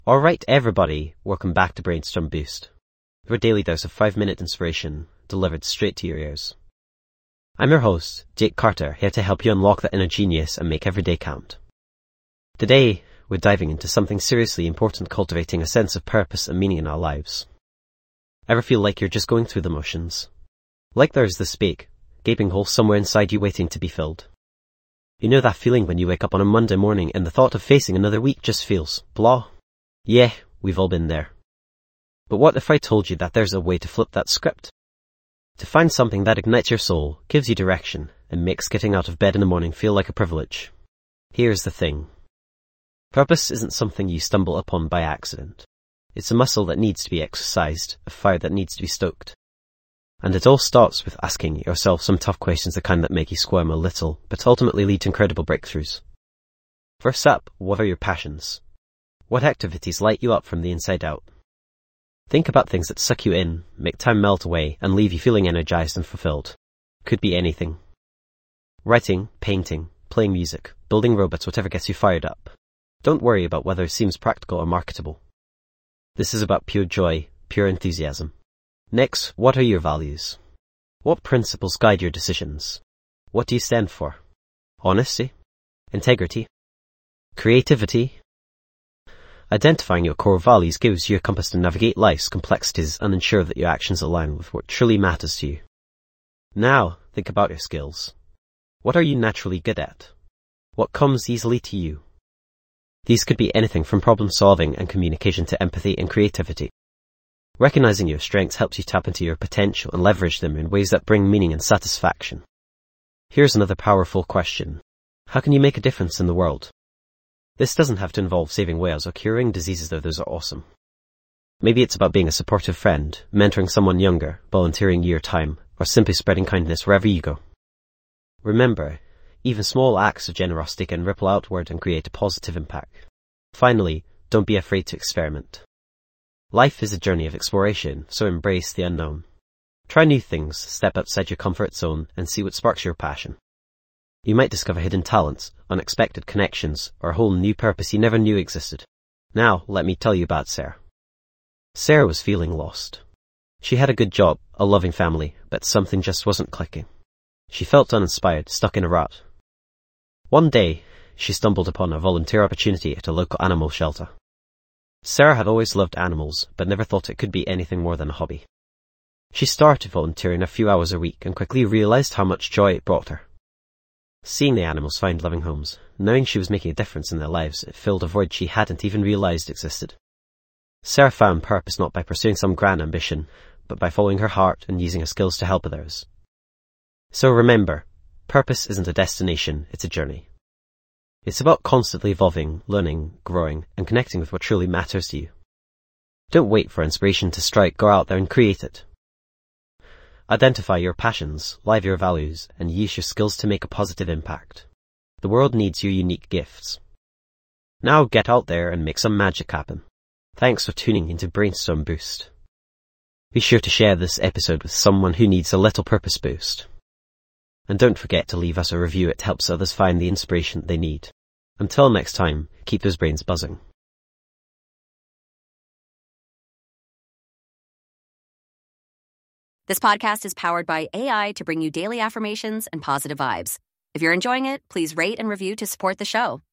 Alright everybody, welcome back to Brainstorm Boost, your daily dose of 5-minute inspiration delivered straight to your ears. I'm your host, Jake Carter, here to help you unlock that inner genius and make every day count. Today, we're diving into something seriously important, cultivating a sense of purpose and meaning in our lives. Ever feel like you're just going through the motions? Like there's this big, gaping hole somewhere inside you waiting to be filled? You know that feeling when you wake up on a Monday morning and the thought of facing another week just feels blah? Yeah, we've all been there. But what if I told you that there's a way to flip that script? To find something that ignites your soul, gives you direction, and makes getting out of bed in the morning feel like a privilege. Here's the thing. Purpose isn't something you stumble upon by accident. It's a muscle that needs to be exercised, a fire that needs to be stoked. And it all starts with asking yourself some tough questions, the kind that make you squirm a little, but ultimately lead to incredible breakthroughs. First up, what are your passions? What activities light you up from the inside out? Think about things that suck you in, make time melt away, and leave you feeling energized and fulfilled. Could be anything. Writing, painting, playing music, building robots, whatever gets you fired up. Don't worry about whether it seems practical or marketable. This is about pure joy, pure enthusiasm. Next, what are your values? What principles guide your decisions? What do you stand for? Honesty? Integrity? Creativity? Identifying your core values gives you a compass to navigate life's complexities and ensure that your actions align with what truly matters to you. Now, think about your skills. What are you naturally good at? What comes easily to you? These could be anything from problem solving and communication to empathy and creativity. Recognizing your strengths helps you tap into your potential and leverage them in ways that bring meaning and satisfaction. Here's another powerful question. How can you make a difference in the world? This doesn't have to involve saving whales or curing diseases, though those are awesome. Maybe it's about being a supportive friend, mentoring someone younger, volunteering your time, or simply spreading kindness wherever you go. Remember, even small acts of generosity can ripple outward and create a positive impact. Finally, don't be afraid to experiment. Life is a journey of exploration, so embrace the unknown. Try new things, step outside your comfort zone, and see what sparks your passion. You might discover hidden talents, unexpected connections, or a whole new purpose you never knew existed. Now, let me tell you about Sarah. Sarah was feeling lost. She had a good job, a loving family, but something just wasn't clicking. She felt uninspired, stuck in a rut. One day, she stumbled upon a volunteer opportunity at a local animal shelter. Sarah had always loved animals, but never thought it could be anything more than a hobby. She started volunteering a few hours a week and quickly realized how much joy it brought her. Seeing the animals find loving homes, knowing she was making a difference in their lives, it filled a void she hadn't even realized existed. Sarah found purpose not by pursuing some grand ambition, but by following her heart and using her skills to help others. So remember, purpose isn't a destination, it's a journey. It's about constantly evolving, learning, growing, and connecting with what truly matters to you. Don't wait for inspiration to strike, go out there and create it. Identify your passions, live your values, and use your skills to make a positive impact. The world needs your unique gifts. Now get out there and make some magic happen. Thanks for tuning into Brainstorm Boost. Be sure to share this episode with someone who needs a little purpose boost. And don't forget to leave us a review, it helps others find the inspiration they need. Until next time, keep those brains buzzing. This podcast is powered by AI to bring you daily affirmations and positive vibes. If you're enjoying it, please rate and review to support the show.